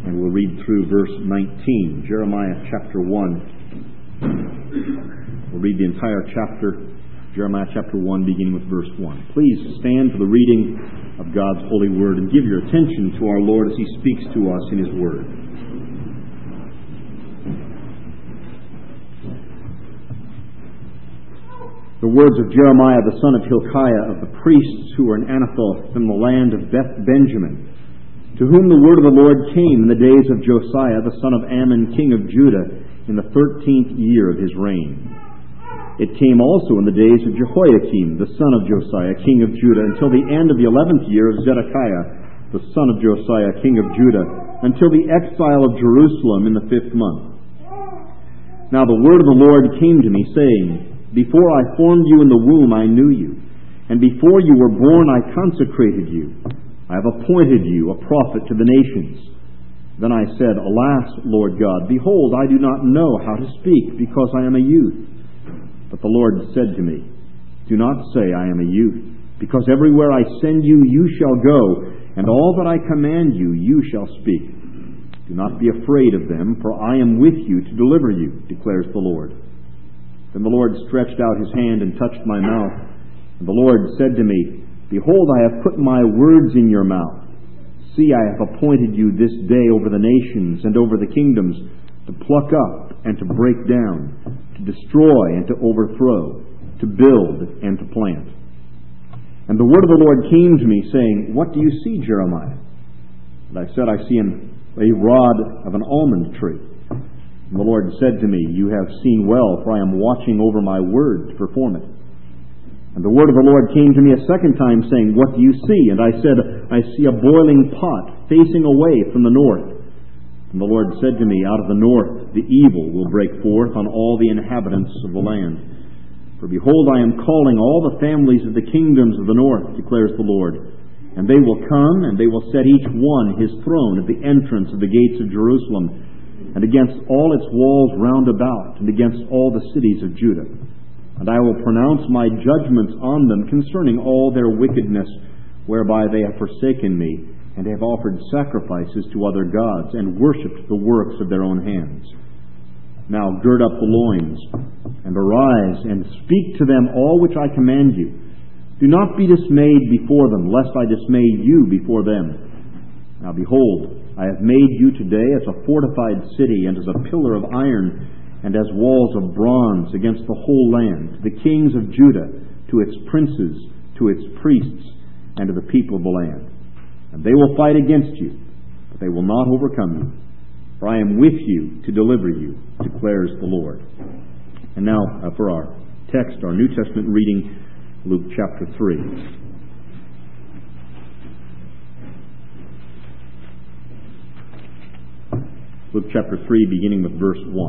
and we'll read through verse 19, Jeremiah chapter 1. We'll read the entire chapter, Jeremiah chapter 1, beginning with verse 1. Please stand for the reading of God's holy word and give your attention to our Lord as He speaks to us in His word. The words of Jeremiah, the son of Hilkiah, of the priests who were in Anathoth in the land of Benjamin, to whom the word of the Lord came in the days of Josiah, the son of Ammon, king of Judah, in the 13th year of his reign. It came also in the days of Jehoiakim, the son of Josiah, king of Judah, until the end of the 11th year of Zedekiah, the son of Josiah, king of Judah, until the exile of Jerusalem in the 5th month. Now the word of the Lord came to me, saying, Before I formed you in the womb, I knew you, and before you were born, I consecrated you. I have appointed you a prophet to the nations. Then I said, Alas, Lord God, behold, I do not know how to speak, because I am a youth. But the Lord said to me, Do not say I am a youth, because everywhere I send you, you shall go, and all that I command you, you shall speak. Do not be afraid of them, for I am with you to deliver you, declares the Lord. Then the Lord stretched out His hand and touched my mouth. And the Lord said to me, Behold, I have put my words in your mouth. See, I have appointed you this day over the nations and over the kingdoms, to pluck up and to break down, to destroy and to overthrow, to build and to plant. And the word of the Lord came to me, saying, What do you see, Jeremiah? And I said, I see a rod of an almond tree. And the Lord said to me, You have seen well, for I am watching over my word to perform it. And the word of the Lord came to me a second time, saying, What do you see? And I said, I see a boiling pot facing away from the north. And the Lord said to me, Out of the north the evil will break forth on all the inhabitants of the land. For behold, I am calling all the families of the kingdoms of the north, declares the Lord. And they will come, and they will set each one his throne at the entrance of the gates of Jerusalem, and against all its walls round about, and against all the cities of Judah. And I will pronounce my judgments on them concerning all their wickedness, whereby they have forsaken me, and have offered sacrifices to other gods, and worshipped the works of their own hands. Now gird up the loins, and arise, and speak to them all which I command you. Do not be dismayed before them, lest I dismay you before them. Now behold, I have made you today as a fortified city, and as a pillar of iron, and as walls of bronze against the whole land, to the kings of Judah, to its princes, to its priests, and to the people of the land. And they will fight against you, but they will not overcome you. For I am with you to deliver you, declares the Lord. And now for our text, our New Testament reading, Luke chapter 3. Luke chapter 3, beginning with verse 1.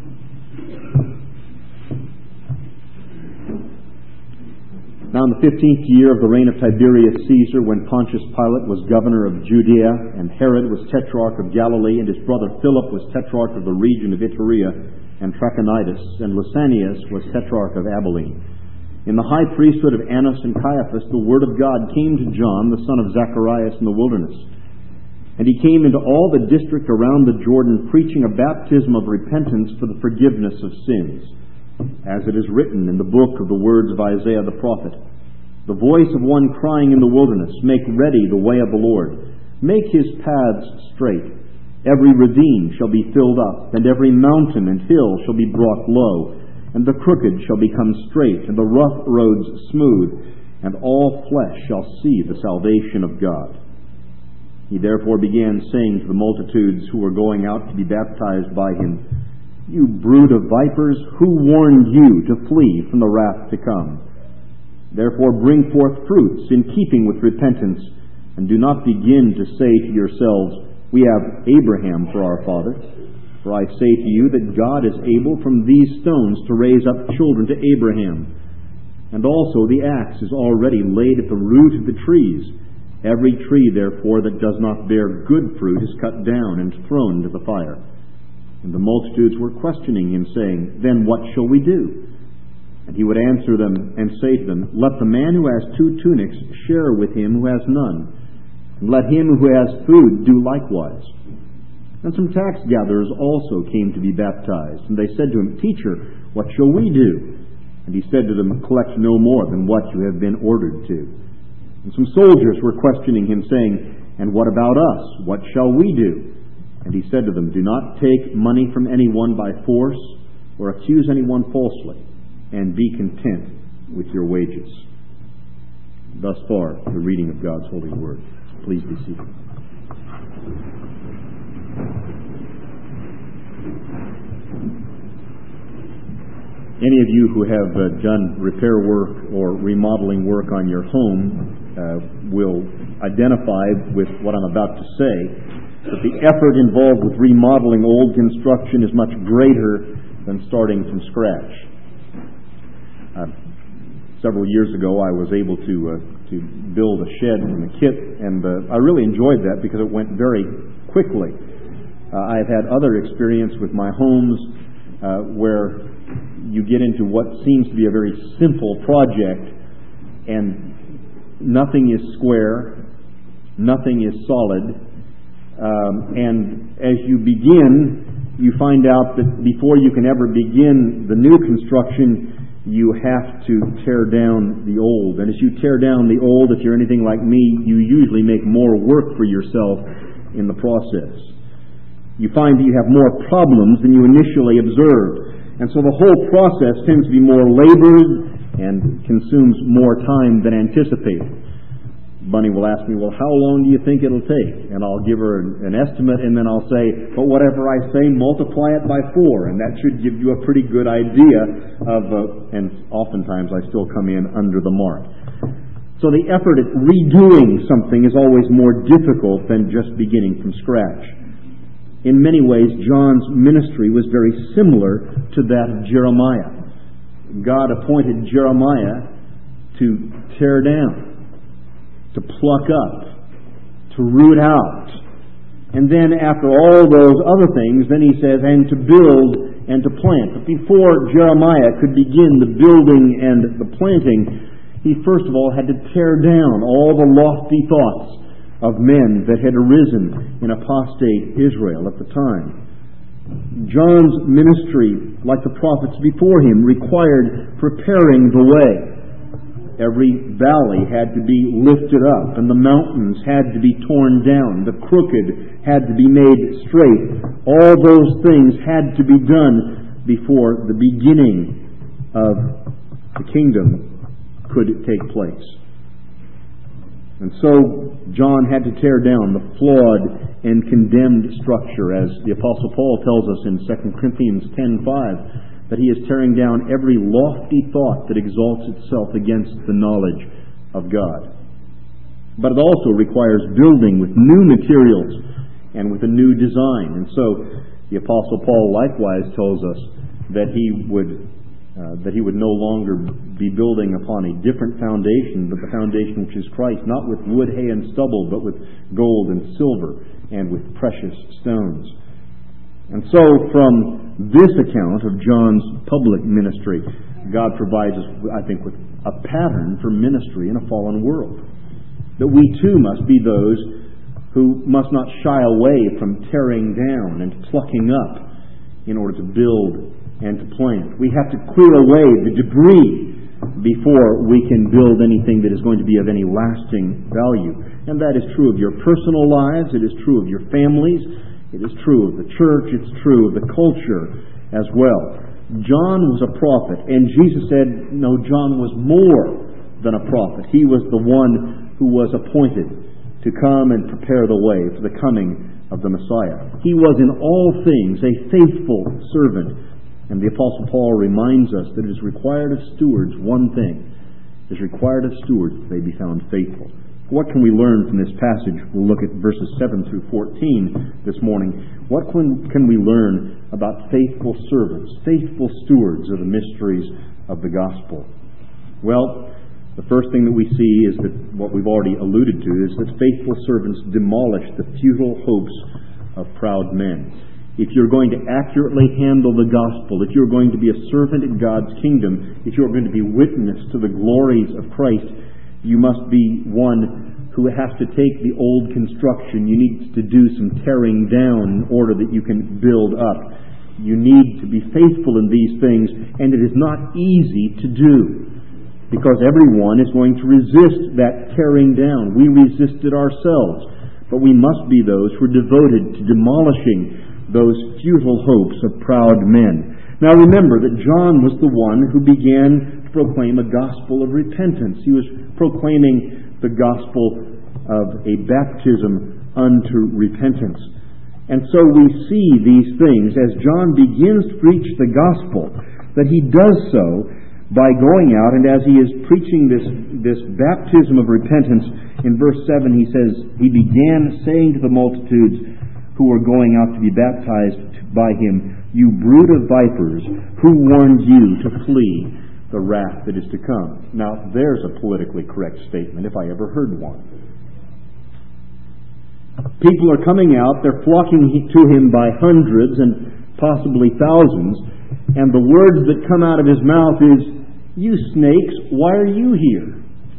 Now in the 15th year of the reign of Tiberius Caesar, when Pontius Pilate was governor of Judea, and Herod was tetrarch of Galilee, and his brother Philip was tetrarch of the region of Iturea and Trachonitis, and Lysanias was tetrarch of Abilene. In the high priesthood of Annas and Caiaphas, the word of God came to John, the son of Zacharias, in the wilderness. And he came into all the district around the Jordan, preaching a baptism of repentance for the forgiveness of sins, as it is written in the book of the words of Isaiah the prophet, The voice of one crying in the wilderness, Make ready the way of the Lord. Make His paths straight. Every ravine shall be filled up, and every mountain and hill shall be brought low, and the crooked shall become straight, and the rough roads smooth, and all flesh shall see the salvation of God. He therefore began saying to the multitudes who were going out to be baptized by him, You brood of vipers, who warned you to flee from the wrath to come? Therefore bring forth fruits in keeping with repentance, and do not begin to say to yourselves, We have Abraham for our father. For I say to you that God is able from these stones to raise up children to Abraham. And also the axe is already laid at the root of the trees. Every tree, therefore, that does not bear good fruit is cut down and thrown into the fire. And the multitudes were questioning him, saying, Then what shall we do? And he would answer them and say to them, Let the man who has 2 tunics share with him who has none, and let him who has food do likewise. And some tax gatherers also came to be baptized. And they said to him, Teacher, what shall we do? And he said to them, Collect no more than what you have been ordered to. And some soldiers were questioning him, saying, And what about us? What shall we do? And he said to them, Do not take money from anyone by force, or accuse anyone falsely, and be content with your wages. Thus far, the reading of God's holy word. Please be seated. Any of you who have done repair work or remodeling work on your home will identify with what I'm about to say, that the effort involved with remodeling old construction is much greater than starting from scratch. Several years ago, I was able to build a shed from a kit, and I really enjoyed that because it went very quickly. I've had other experience with my homes where you get into what seems to be a very simple project, and nothing is square, nothing is solid, and as you begin, you find out that before you can ever begin the new construction, you have to tear down the old. And as you tear down the old, if you're anything like me, you usually make more work for yourself in the process. You find that you have more problems than you initially observed. And so the whole process tends to be more labored and consumes more time than anticipated. Bunny will ask me, well, how long do you think it'll take? And I'll give her an estimate, and then I'll say, but whatever I say, multiply it by 4, and that should give you a pretty good idea of, and oftentimes I still come in under the mark. So the effort at redoing something is always more difficult than just beginning from scratch. In many ways, John's ministry was very similar to that of Jeremiah. God appointed Jeremiah to tear down, to pluck up, to root out. And then after all those other things, then he says, and to build and to plant. But before Jeremiah could begin the building and the planting, he first of all had to tear down all the lofty thoughts of men that had arisen in apostate Israel at the time. John's ministry, like the prophets before him, required preparing the way. Every valley had to be lifted up, and the mountains had to be torn down. The crooked had to be made straight. All those things had to be done before the beginning of the kingdom could take place. And so John had to tear down the flawed and condemned structure, as the Apostle Paul tells us in 2 Corinthians 10:5. That he is tearing down every lofty thought that exalts itself against the knowledge of God. But it also requires building with new materials and with a new design. And so the Apostle Paul likewise tells us that he would no longer be building upon a different foundation, but the foundation which is Christ, not with wood, hay, and stubble, but with gold and silver and with precious stones. And so from this account of John's public ministry, God provides us, I think, with a pattern for ministry in a fallen world. That we too must be those who must not shy away from tearing down and plucking up in order to build and to plant. We have to clear away the debris before we can build anything that is going to be of any lasting value. And that is true of your personal lives, it is true of your families, it is true of the church, it's true of the culture as well. John was a prophet, and Jesus said, no, John was more than a prophet. He was the one who was appointed to come and prepare the way for the coming of the Messiah. He was in all things a faithful servant. And the Apostle Paul reminds us that it is required of stewards one thing. It is required of stewards that they be found faithful. What can we learn from this passage? We'll look at verses 7 through 14 this morning. What can we learn about faithful servants, faithful stewards of the mysteries of the gospel? Well, the first thing that we see is that what we've already alluded to is that faithful servants demolish the futile hopes of proud men. If you're going to accurately handle the gospel, if you're going to be a servant in God's kingdom, if you're going to be witness to the glories of Christ, you must be one who has to take the old construction. You need to do some tearing down in order that you can build up. You need to be faithful in these things, and it is not easy to do, because everyone is going to resist that tearing down. We resist it ourselves, but we must be those who are devoted to demolishing those futile hopes of proud men. Now remember that John was the one who began to proclaim a gospel of repentance. He was proclaiming the gospel of a baptism unto repentance. And so we see these things as John begins to preach the gospel, that he does so by going out, and as he is preaching this baptism of repentance, in verse 7 he says, he began saying to the multitudes who were going out to be baptized by him, "You brood of vipers, who warned you to flee the wrath that is to come?" Now, there's a politically correct statement, if I ever heard one. People are coming out, they're flocking to him by hundreds and possibly thousands, and the words that come out of his mouth is, "You snakes, why are you here?"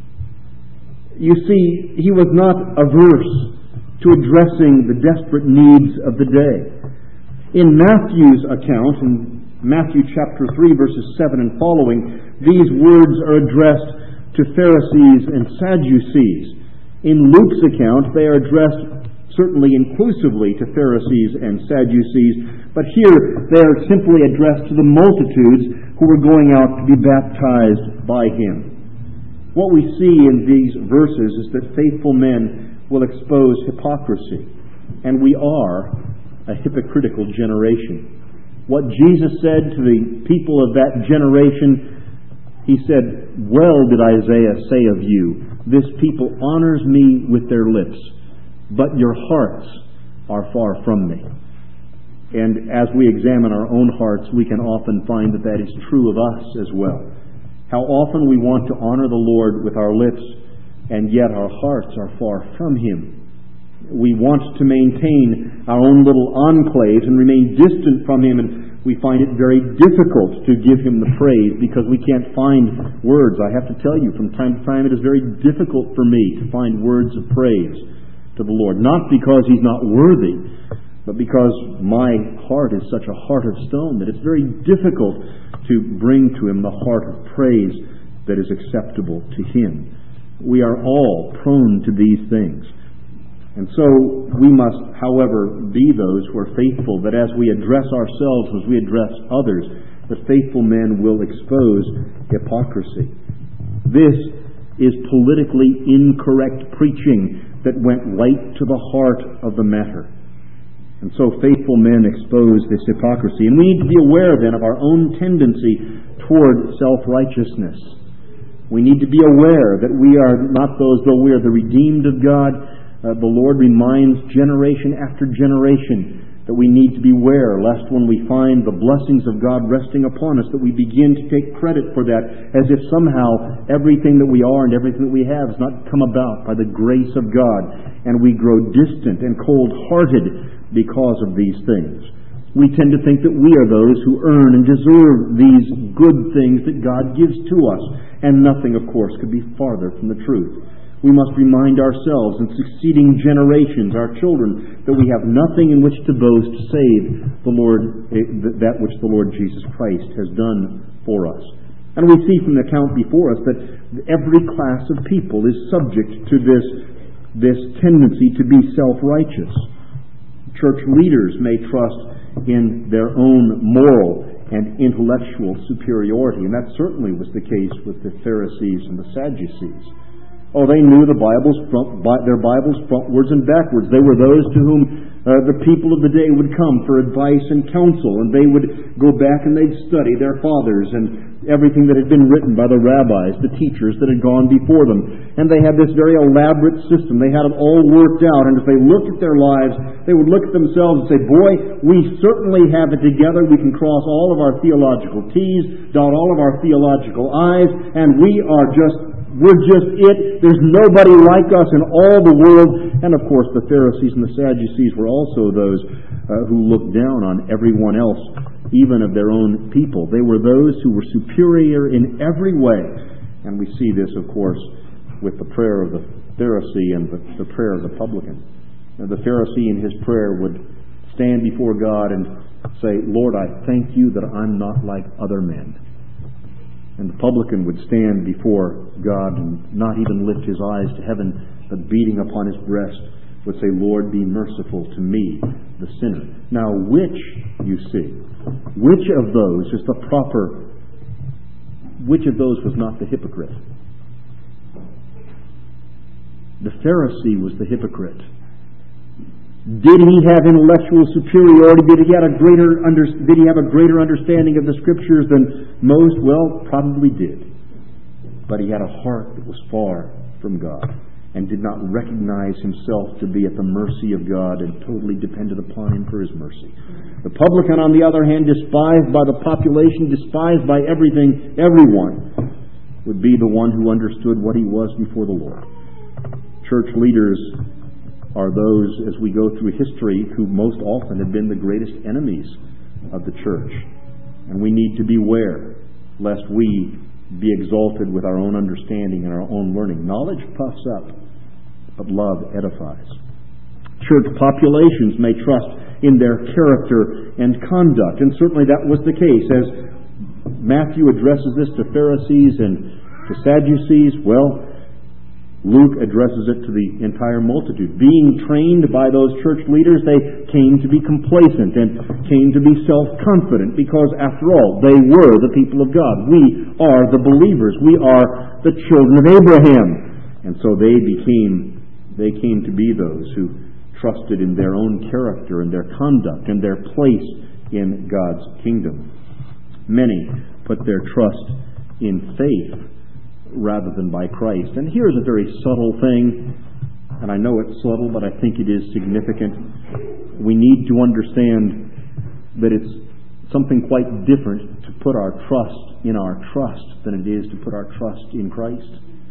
You see, he was not averse to addressing the desperate needs of the day. In Matthew's account, in Matthew chapter 3, verses 7 and following, these words are addressed to Pharisees and Sadducees. In Luke's account, they are addressed certainly inclusively to Pharisees and Sadducees, but here they are simply addressed to the multitudes who were going out to be baptized by him. What we see in these verses is that faithful men will expose hypocrisy, and we are a hypocritical generation. What Jesus said to the people of that generation, he said, "Well did Isaiah say of you, this people honors me with their lips, but your hearts are far from me." And as we examine our own hearts, we can often find that that is true of us as well. How often we want to honor the Lord with our lips, and yet our hearts are far from him. We want to maintain our own little enclaves and remain distant from him, and we find it very difficult to give him the praise because we can't find words. I have to tell you, from time to time it is very difficult for me to find words of praise to the Lord. Not because he's not worthy, but because my heart is such a heart of stone that it's very difficult to bring to him the heart of praise that is acceptable to him. We are all prone to these things. And so we must, however, be those who are faithful, that as we address ourselves, as we address others, that faithful men will expose hypocrisy. This is politically incorrect preaching that went right to the heart of the matter. And so faithful men expose this hypocrisy. And we need to be aware then of our own tendency toward self-righteousness. We need to be aware that we are not those, though we are the redeemed of God. The Lord reminds generation after generation that we need to beware lest when we find the blessings of God resting upon us that we begin to take credit for that as if somehow everything that we are and everything that we have has not come about by the grace of God, and we grow distant and cold-hearted because of these things. We tend to think that we are those who earn and deserve these good things that God gives to us, and nothing, of course, could be farther from the truth. We must remind ourselves and succeeding generations, our children, that we have nothing in which to boast save the Lord, that which the Lord Jesus Christ has done for us. And we see from the account before us that every class of people is subject to this tendency to be self-righteous. Church leaders may trust in their own moral and intellectual superiority, and that certainly was the case with the Pharisees and the Sadducees. Oh, they knew their Bibles frontwards and backwards. They were those to whom the people of the day would come for advice and counsel, and they would go back and they'd study their fathers and everything that had been written by the rabbis, the teachers that had gone before them. And they had this very elaborate system. They had it all worked out, and as they looked at their lives, they would look at themselves and say, boy, we certainly have it together. We can cross all of our theological T's, dot all of our theological I's, and we're just it. There's nobody like us in all the world. And of course, the Pharisees and the Sadducees were also those who looked down on everyone else, even of their own people. They were those who were superior in every way. And we see this, of course, with the prayer of the Pharisee and the prayer of the publican. Now, the Pharisee in his prayer would stand before God and say, Lord, I thank you that I'm not like other men. And the publican would stand before God and not even lift his eyes to heaven, but beating upon his breast would say, Lord, be merciful to me, the sinner. Now, which of those is the proper, which of those was not the hypocrite? The Pharisee was the hypocrite. Did he have intellectual superiority? Did he have a greater understanding of the Scriptures than most? Well, probably did. But he had a heart that was far from God and did not recognize himself to be at the mercy of God and totally depended upon Him for His mercy. The publican, on the other hand, despised by the population, despised by everyone, would be the one who understood what he was before the Lord. Church leaders are those, as we go through history, who most often have been the greatest enemies of the church. And we need to beware lest we be exalted with our own understanding and our own learning. Knowledge puffs up, but love edifies. Church populations may trust in their character and conduct, and certainly that was the case. As Matthew addresses this to Pharisees and to Sadducees, well, Luke addresses it to the entire multitude. Being trained by those church leaders, they came to be complacent and came to be self-confident because, after all, they were the people of God. We are the believers. We are the children of Abraham. And so they came to be those who trusted in their own character and their conduct and their place in God's kingdom. Many put their trust in faith rather than by Christ. And here's a very subtle thing, and I know it's subtle, but I think it is significant. We need to understand that it's something quite different to put our trust in our trust than it is to put our trust in Christ.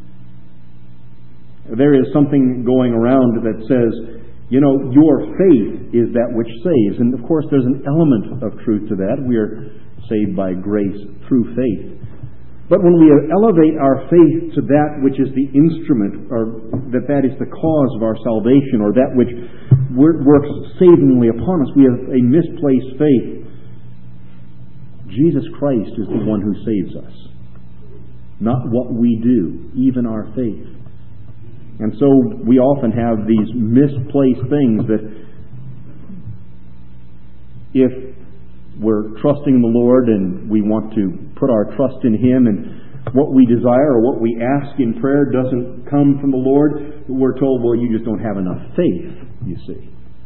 There is something going around that says, your faith is that which saves. And of course there's an element of truth to that. We are saved by grace through faith. But when we elevate our faith to that which is the instrument, or that is the cause of our salvation, or that which works savingly upon us, we have a misplaced faith. Jesus Christ is the one who saves us, not what we do, even our faith. And so we often have these misplaced things that if we're trusting the Lord and we want to put our trust in Him, and what we desire or what we ask in prayer doesn't come from the Lord, we're told, well, you just don't have enough faith, you see.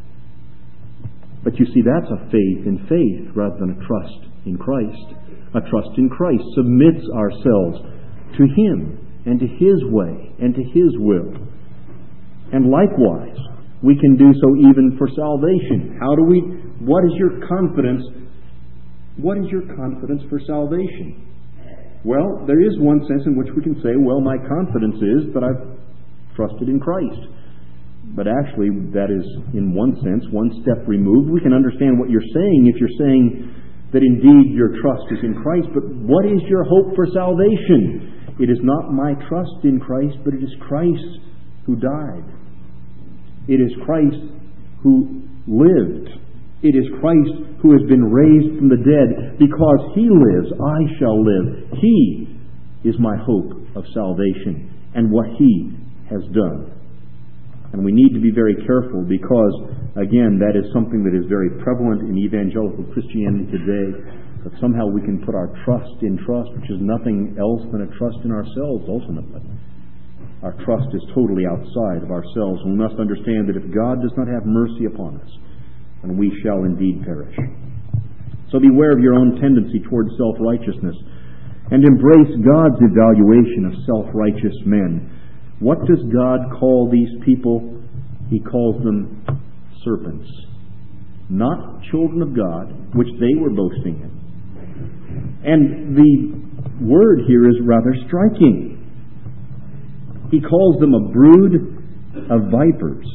But you see, that's a faith in faith rather than a trust in Christ. A trust in Christ submits ourselves to Him and to His way and to His will. And likewise, we can do so even for salvation. What is your confidence? What is your confidence for salvation? Well, there is one sense in which we can say, well, my confidence is that I've trusted in Christ. But actually, that is, in one sense, one step removed. We can understand what you're saying if you're saying that indeed your trust is in Christ. But what is your hope for salvation? It is not my trust in Christ, but it is Christ who died. It is Christ who lived. It is Christ who has been raised from the dead. Because He lives, I shall live. He is my hope of salvation and what He has done. And we need to be very careful because, again, that is something that is very prevalent in evangelical Christianity today, that somehow we can put our trust in trust, which is nothing else than a trust in ourselves ultimately. Our trust is totally outside of ourselves. We must understand that if God does not have mercy upon us, and we shall indeed perish. So beware of your own tendency towards self-righteousness and embrace God's evaluation of self-righteous men. What does God call these people? He calls them serpents. Not children of God, which they were boasting in. And the word here is rather striking. He calls them a brood of vipers.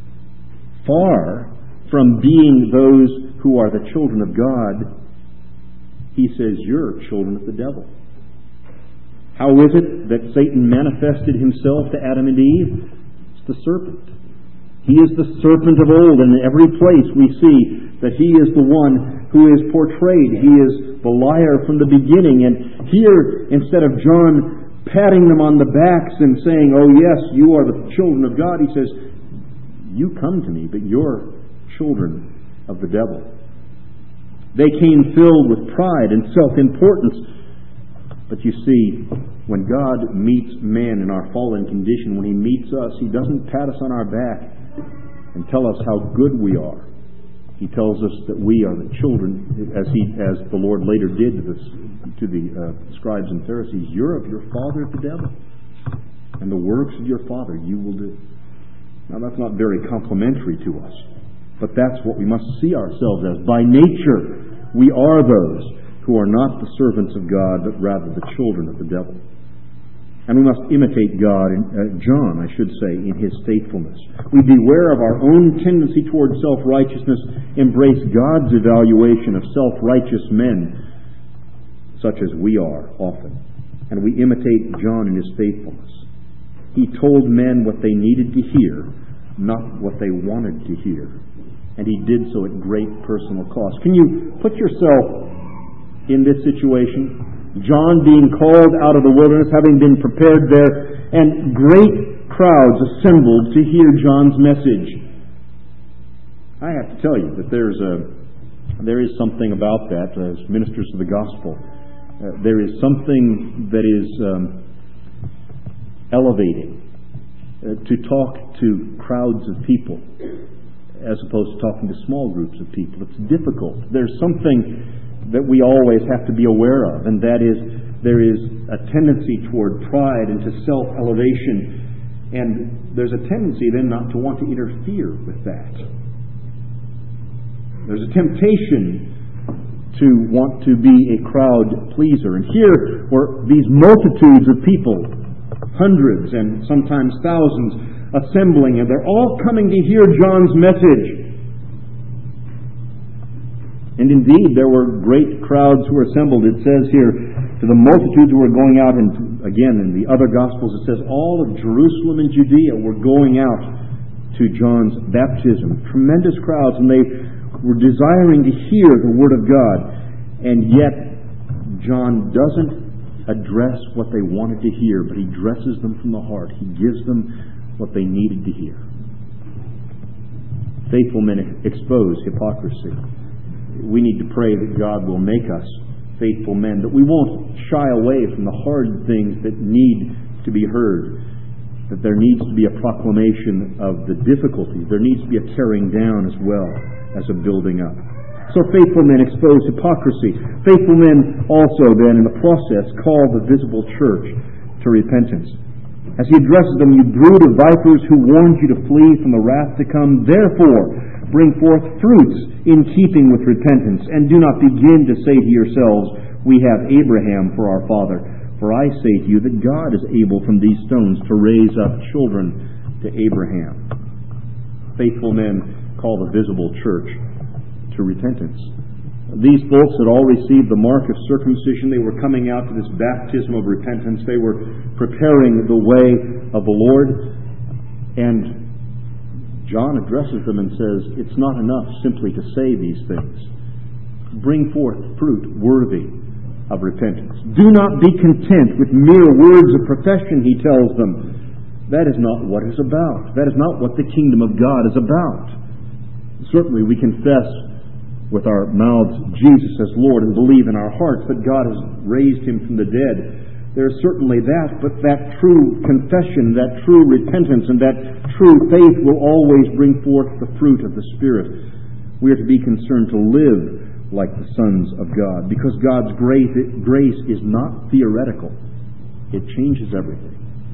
Far from being those who are the children of God, he says, you're children of the devil. How is it that Satan manifested himself to Adam and Eve? the serpent. He is the serpent of old, and in every place we see that he is the one who is portrayed. He is the liar from the beginning. And here, instead of John patting them on the backs and saying, "Oh yes, you are the children of God," he says, "You come to me, but you're children of the devil." They came filled with pride and self-importance. But you see, when God meets man in our fallen condition, when he meets us, he doesn't pat us on our back and tell us how good we are. He tells us that we are the children, as the Lord later did to the scribes and Pharisees. "You're of your father the devil, and the works of your father you will do." Now that's not very complimentary to us, but that's what we must see ourselves as. By nature, we are those who are not the servants of God, but rather the children of the devil. And we must imitate God, John, I should say, in his faithfulness. We beware of our own tendency toward self-righteousness, embrace God's evaluation of self-righteous men, such as we are often. And we imitate John in his faithfulness. He told men what they needed to hear, not what they wanted to hear. And he did so at great personal cost. Can you put yourself in this situation? John being called out of the wilderness, having been prepared there, and great crowds assembled to hear John's message. I have to tell you that there is something about that as ministers of the gospel. There is something that is elevating to talk to crowds of people as opposed to talking to small groups of people. It's difficult. There's something that we always have to be aware of, and that is there is a tendency toward pride and to self-elevation, and there's a tendency then not to want to interfere with that. There's a temptation to want to be a crowd pleaser. And here were these multitudes of people, hundreds and sometimes thousands, assembling, and they're all coming to hear John's message. And indeed, there were great crowds who were assembled. It says here, to the multitudes who were going out, and again, in the other Gospels, it says all of Jerusalem and Judea were going out to John's baptism. Tremendous crowds, and they were desiring to hear the Word of God. And yet, John doesn't address what they wanted to hear, but he dresses them from the heart. He gives them what they needed to hear. Faithful men expose hypocrisy. We need to pray that God will make us faithful men, that we won't shy away from the hard things that need to be heard, that there needs to be a proclamation of the difficulties. There needs to be a tearing down as well as a building up. So faithful men expose hypocrisy. Faithful men also then, in the process, call the visible church to repentance. As he addresses them, "You brood of vipers, who warned you to flee from the wrath to come, therefore bring forth fruits in keeping with repentance, and do not begin to say to yourselves, 'We have Abraham for our father.' For I say to you that God is able from these stones to raise up children to Abraham." Faithful men call the visible church to repentance. These folks had all received the mark of circumcision. They were coming out to this baptism of repentance. They were preparing the way of the Lord. And John addresses them and says, it's not enough simply to say these things. Bring forth fruit worthy of repentance. Do not be content with mere words of profession, he tells them. That is not what it's about. That is not what the kingdom of God is about. Certainly we confess with our mouths Jesus as Lord and believe in our hearts that God has raised him from the dead. There's certainly that, but that true confession, that true repentance, and that true faith will always bring forth the fruit of the Spirit. We are to be concerned to live like the sons of God, because God's grace is not theoretical. It changes everything.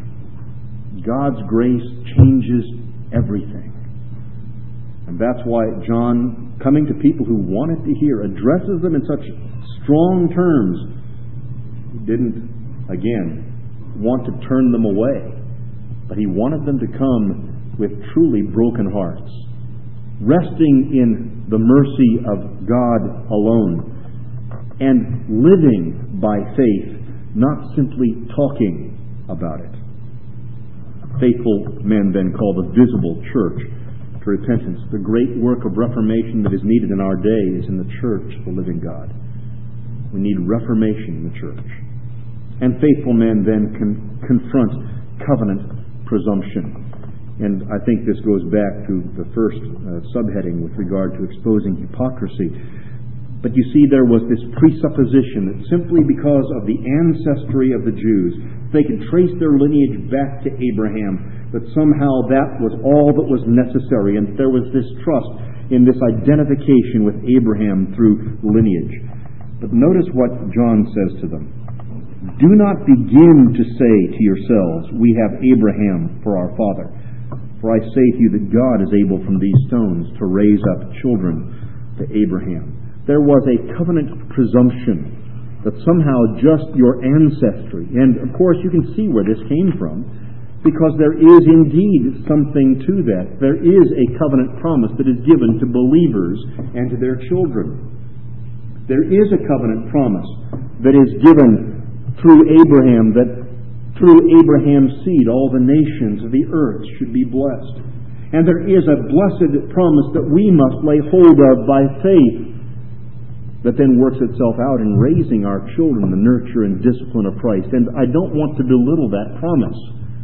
God's grace changes everything. And that's why John, coming to people who wanted to hear, addresses them in such strong terms. He didn't, again, want to turn them away, but he wanted them to come with truly broken hearts, resting in the mercy of God alone, and living by faith, not simply talking about it. Faithful men then call the visible church to repentance. The great work of reformation that is needed in our day is in the church of the living God. We need reformation in the church. And faithful men then confront covenant presumption. And I think this goes back to the first subheading with regard to exposing hypocrisy. But you see, there was this presupposition that simply because of the ancestry of the Jews, they could trace their lineage back to Abraham, that somehow that was all that was necessary, and there was this trust in this identification with Abraham through lineage. But notice what John says to them. Do not begin to say to yourselves, we have Abraham for our father. For I say to you that God is able from these stones to raise up children to Abraham. There was a covenant presumption that somehow just your ancestry, and of course you can see where this came from, because there is indeed something to that. There is a covenant promise that is given to believers and to their children. There is a covenant promise that is given through Abraham, that through Abraham's seed all the nations of the earth should be blessed. And there is a blessed promise that we must lay hold of by faith, that then works itself out in raising our children in the nurture and discipline of Christ. And I don't want to belittle that promise.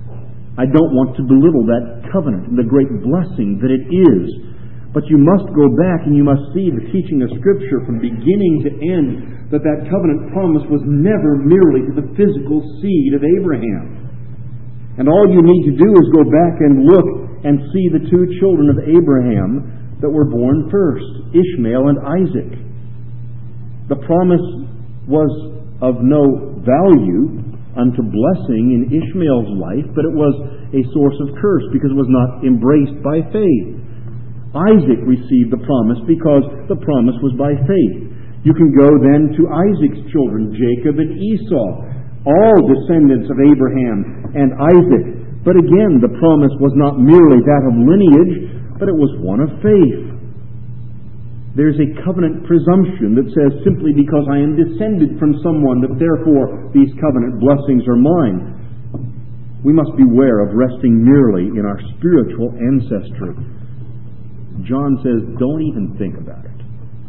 I don't want to belittle that covenant and the great blessing that it is. But you must go back and you must see the teaching of Scripture from beginning to end, that that covenant promise was never merely to the physical seed of Abraham. And all you need to do is go back and look and see the two children of Abraham that were born first, Ishmael and Isaac. The promise was of no value unto blessing in Ishmael's life, but it was a source of curse because it was not embraced by faith. Isaac received the promise because the promise was by faith. You can go then to Isaac's children, Jacob and Esau, all descendants of Abraham and Isaac. But again, the promise was not merely that of lineage, but it was one of faith. There's a covenant presumption that says simply because I am descended from someone that therefore these covenant blessings are mine. We must beware of resting merely in our spiritual ancestry. John says, don't even think about it.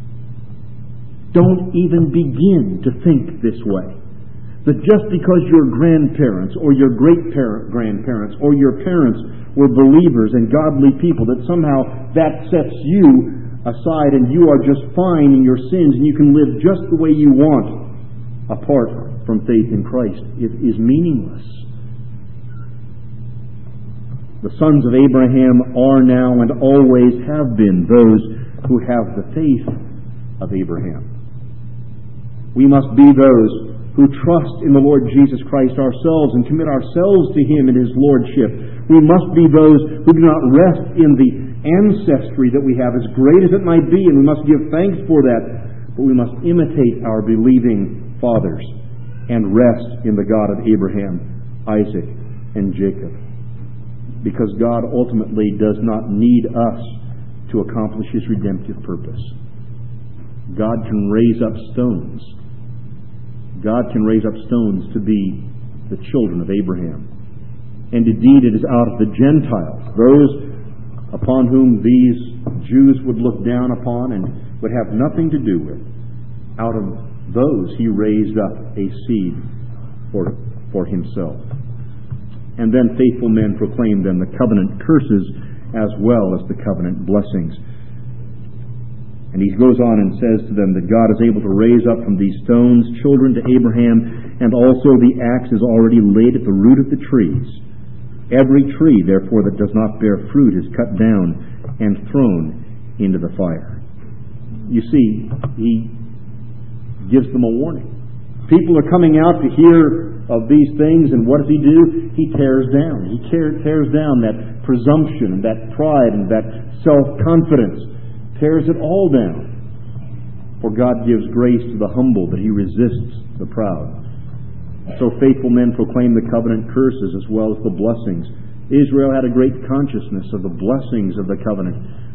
Don't even begin to think this way. That just because your grandparents or your great-grandparents or your parents were believers and godly people, that somehow that sets you aside and you are just fine in your sins and you can live just the way you want apart from faith in Christ. It is meaningless. The sons of Abraham are now and always have been those who have the faith of Abraham. We must be those who trust in the Lord Jesus Christ ourselves and commit ourselves to Him in His Lordship. We must be those who do not rest in the ancestry that we have, as great as it might be, and we must give thanks for that, but we must imitate our believing fathers and rest in the God of Abraham, Isaac, and Jacob. Because God ultimately does not need us to accomplish His redemptive purpose. God can raise up stones. God can raise up stones to be the children of Abraham. And indeed it is out of the Gentiles, those upon whom these Jews would look down upon and would have nothing to do with, out of those He raised up a seed for Himself. And then faithful men proclaim then the covenant curses as well as the covenant blessings. And he goes on and says to them that God is able to raise up from these stones children to Abraham, and also the axe is already laid at the root of the trees. Every tree, therefore, that does not bear fruit is cut down and thrown into the fire. You see, he gives them a warning. People are coming out to hear of these things, and what does he do? He tears down. He tears down that presumption, and that pride, and that self-confidence. Tears it all down. For God gives grace to the humble, but He resists the proud. So faithful men proclaim the covenant curses as well as the blessings. Israel had a great consciousness of the blessings of the covenant,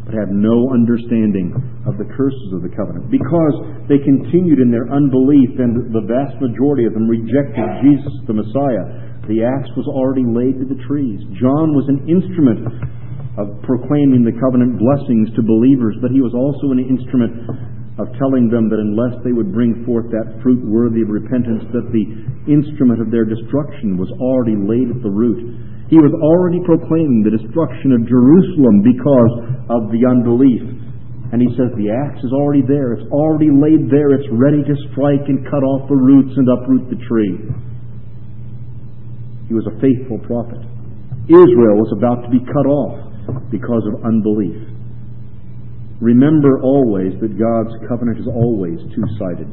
but had no understanding of the curses of the covenant. Because they continued in their unbelief, and the vast majority of them rejected Jesus the Messiah, the axe was already laid to the trees. John was an instrument of proclaiming the covenant blessings to believers, but he was also an instrument of telling them that unless they would bring forth that fruit worthy of repentance, that the instrument of their destruction was already laid at the root. He was already proclaiming the destruction of Jerusalem because of the unbelief. And he says the axe is already there. It's already laid there. It's ready to strike and cut off the roots and uproot the tree. He was a faithful prophet. Israel was about to be cut off because of unbelief. Remember always that God's covenant is always two-sided.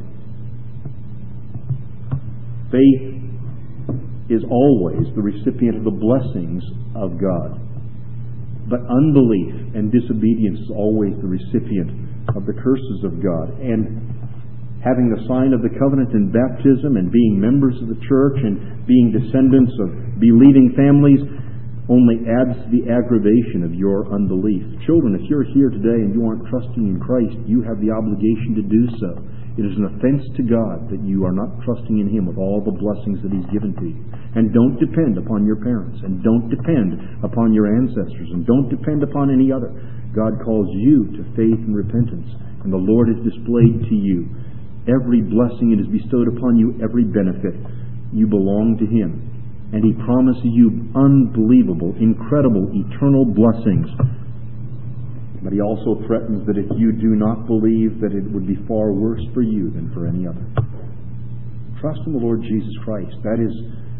Faith is always the recipient of the blessings of God. But unbelief and disobedience is always the recipient of the curses of God. And having the sign of the covenant in baptism and being members of the church and being descendants of believing families only adds to the aggravation of your unbelief. Children, if you're here today and you aren't trusting in Christ, you have the obligation to do so. It is an offense to God that you are not trusting in Him with all the blessings that He's given to you. And don't depend upon your parents, and don't depend upon your ancestors, and don't depend upon any other. God calls you to faith and repentance, and the Lord has displayed to you every blessing it has bestowed upon you, every benefit. You belong to Him. And He promises you unbelievable, incredible, eternal blessings. But He also threatens that if you do not believe, that it would be far worse for you than for any other. Trust in the Lord Jesus Christ. That is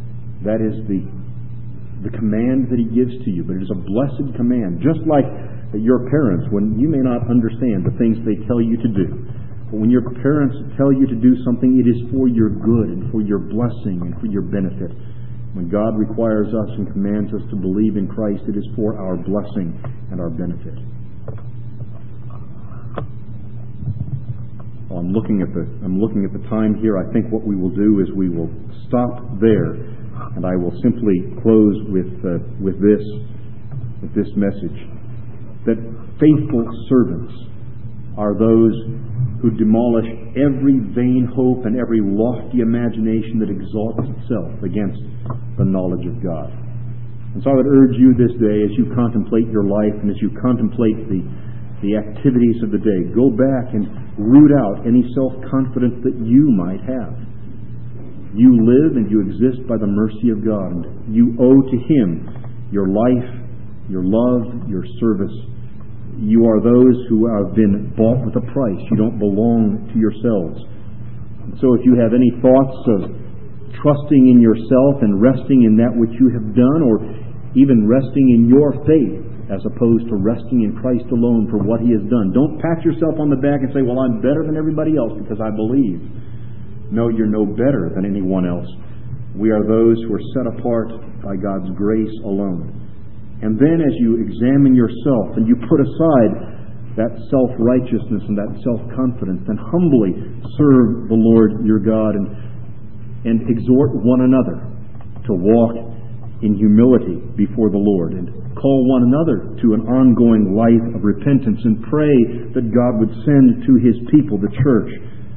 the command that He gives to you. But it is a blessed command. Just like your parents, when you may not understand the things they tell you to do. But when your parents tell you to do something, it is for your good and for your blessing and for your benefit. When God requires us and commands us to believe in Christ, it is for our blessing and our benefit. Well, I'm looking at the time here. I think what we will do is we will stop there, and I will simply close with this message: that faithful servants are those who demolish every vain hope and every lofty imagination that exalts itself against the knowledge of God. And so I would urge you this day, as you contemplate your life and as you contemplate the activities of the day, go back and root out any self-confidence that you might have. You live and you exist by the mercy of God, and you owe to Him your life, your love, your service. You are those who have been bought with a price. You don't belong to yourselves. So if you have any thoughts of trusting in yourself and resting in that which you have done, or even resting in your faith as opposed to resting in Christ alone for what He has done, don't pat yourself on the back and say, well, I'm better than everybody else because I believe. No, you're no better than anyone else. We are those who are set apart by God's grace alone. And then as you examine yourself and you put aside that self-righteousness and that self-confidence, then humbly serve the Lord your God and exhort one another to walk in humility before the Lord, and call one another to an ongoing life of repentance, and pray that God would send to His people, the church,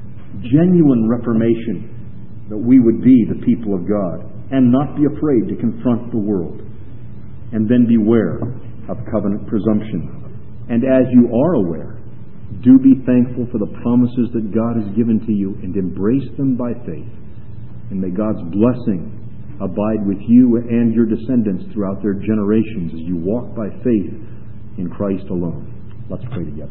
genuine reformation, that we would be the people of God and not be afraid to confront the world. And then beware of covenant presumption. And as you are aware, do be thankful for the promises that God has given to you and embrace them by faith. And may God's blessing abide with you and your descendants throughout their generations as you walk by faith in Christ alone. Let's pray together.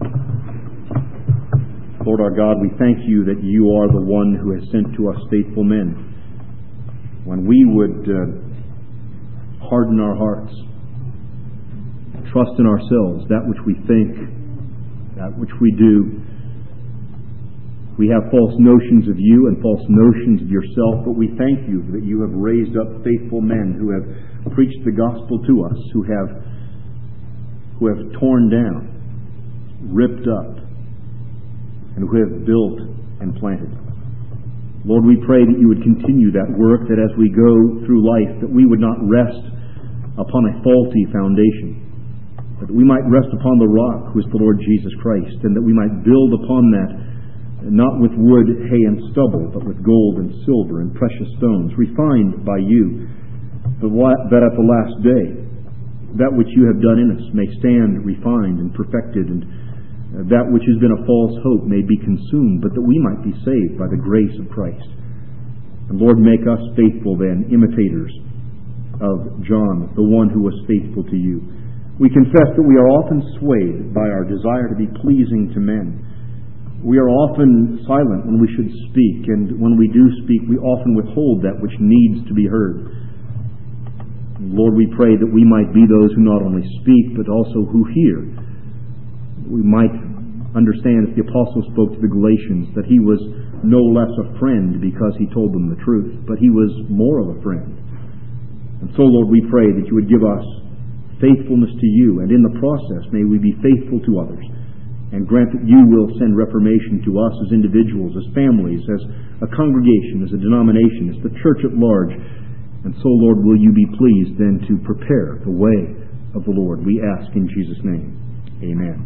Lord our God, we thank you that you are the one who has sent to us faithful men. When we would harden our hearts, trust in ourselves, that which we think, that which we do. We have false notions of you and false notions of yourself, but we thank you that you have raised up faithful men who have preached the gospel to us, who have torn down, ripped up, and who have built and planted. Lord, we pray that you would continue that work, that as we go through life, that we would not rest upon a faulty foundation, that we might rest upon the rock, who is the Lord Jesus Christ, and that we might build upon that, not with wood, hay, and stubble, but with gold and silver and precious stones, refined by you, that at the last day, that which you have done in us may stand refined and perfected, and that which has been a false hope may be consumed, but that we might be saved by the grace of Christ. And Lord, make us faithful then, imitators of John, the one who was faithful to you. We confess that we are often swayed by our desire to be pleasing to men. We are often silent when we should speak, and when we do speak, we often withhold that which needs to be heard. Lord, we pray that we might be those who not only speak, but also who hear. We might understand, as the Apostle spoke to the Galatians, that he was no less a friend because he told them the truth, but he was more of a friend. And so, Lord, we pray that you would give us faithfulness to you, and in the process may we be faithful to others, and grant that you will send reformation to us as individuals, as families, as a congregation, as a denomination, as the church at large. And so, Lord, will you be pleased then to prepare the way of the Lord. We ask in Jesus' name. Amen.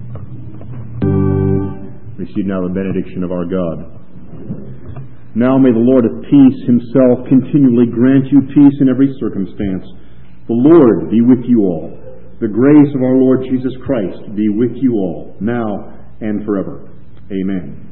Receive now the benediction of our God. Now may the Lord of peace himself continually grant you peace in every circumstance. The Lord be with you all. The grace of our Lord Jesus Christ be with you all, now and forever. Amen.